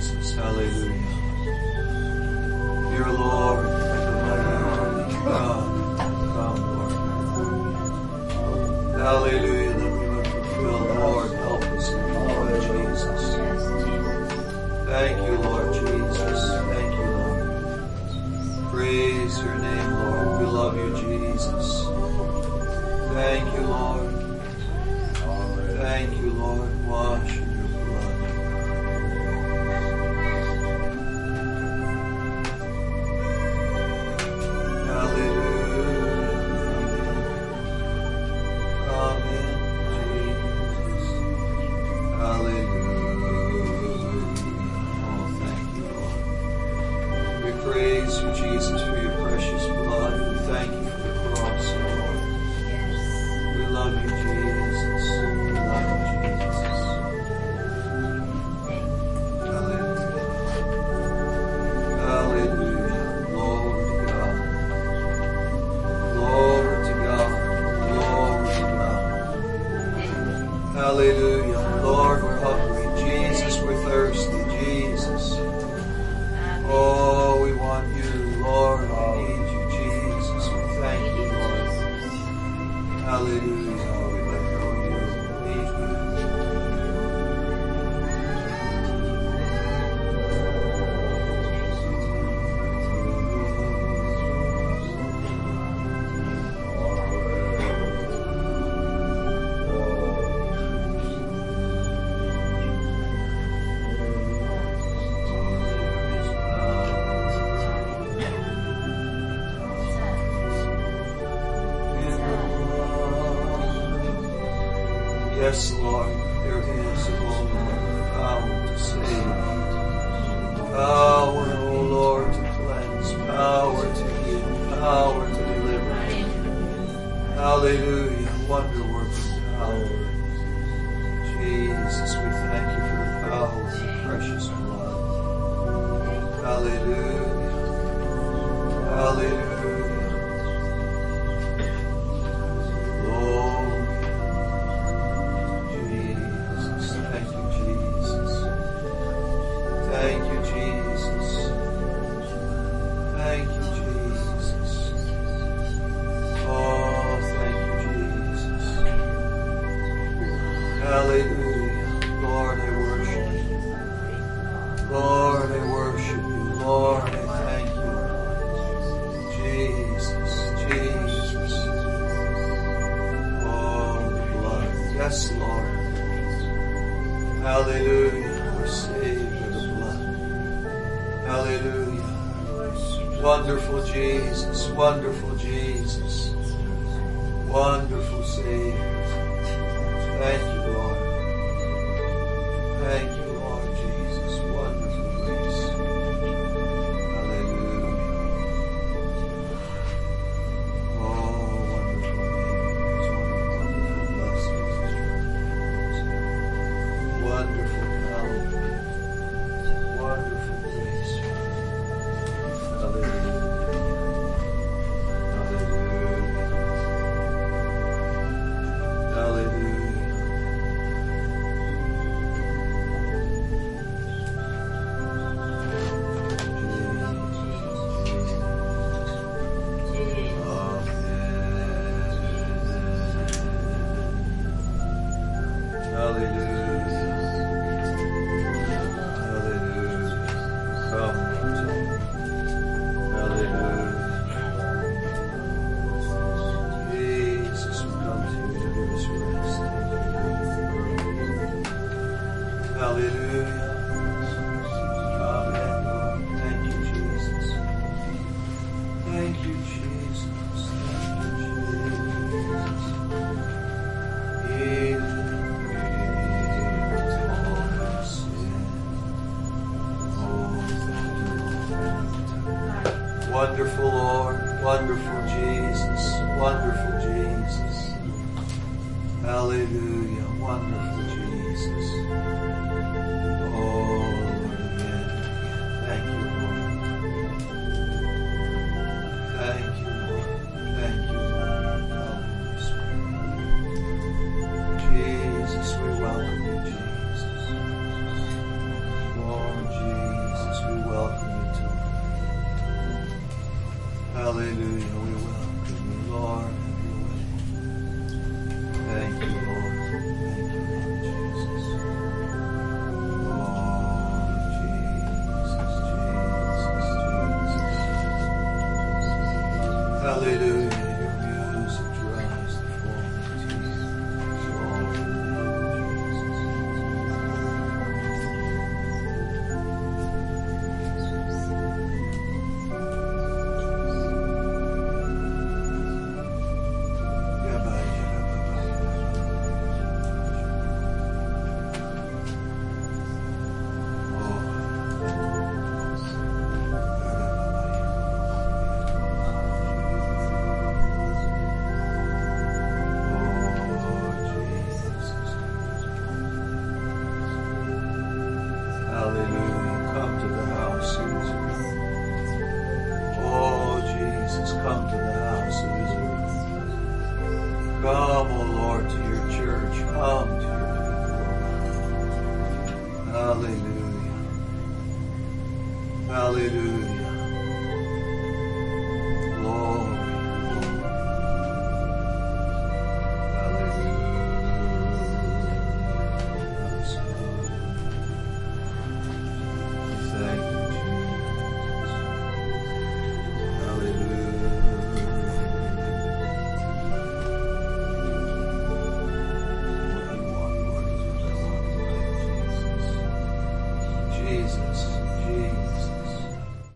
Jesus. Hallelujah. Dear Lord, mighty God, come, Lord. Hallelujah, that we would fulfill, Lord, help us in the Lord Jesus. Thank you, Lord Jesus. Thank you, Lord. Praise your name, Lord. We love you, Jesus. Thank you, Lord. Thank you, Lord. Wash in your blood. Hallelujah. Come in, Jesus. Hallelujah. Oh, thank you, Lord. We praise you, Jesus, for your precious blood. We thank you for the cross, Lord. We love you, Jesus. We love you, Jesus. Hallelujah. Hallelujah. Glory to God. Glory to God. Glory to God. Hallelujah. Lord, we're hungry. Jesus, we're thirsty. Jesus. Oh, we want you, Lord. We need you, Jesus. We thank you, Lord. Hallelujah. We let go of you. We need you. Yes, Lord, there is, oh Lord, power to save, power, oh Lord, to cleanse, power to heal, power to deliver. Hallelujah, wonder working power. Jesus, we thank you for the power of the precious blood. Hallelujah, hallelujah. Thank you, Jesus. Thank you, Jesus. Oh, thank you, Jesus. Hallelujah. Lord, I worship you. Lord, I worship you. Lord, I thank you. Jesus, Jesus. Oh, the blood. Yes, Lord. Hallelujah. We're saved. Hallelujah. Wonderful Jesus, wonderful Jesus, wonderful Savior. Thank you, Lord. Thank you, Lord Jesus. Wonderful grace. Hallelujah. Oh, wonderful names, wonderful blessings. Wonderful power. Wonderful grace. Hallelujah. Hallelujah. Hallelujah. Wonderful Lord, wonderful Jesus, wonderful Jesus. Hallelujah, wonderful Jesus.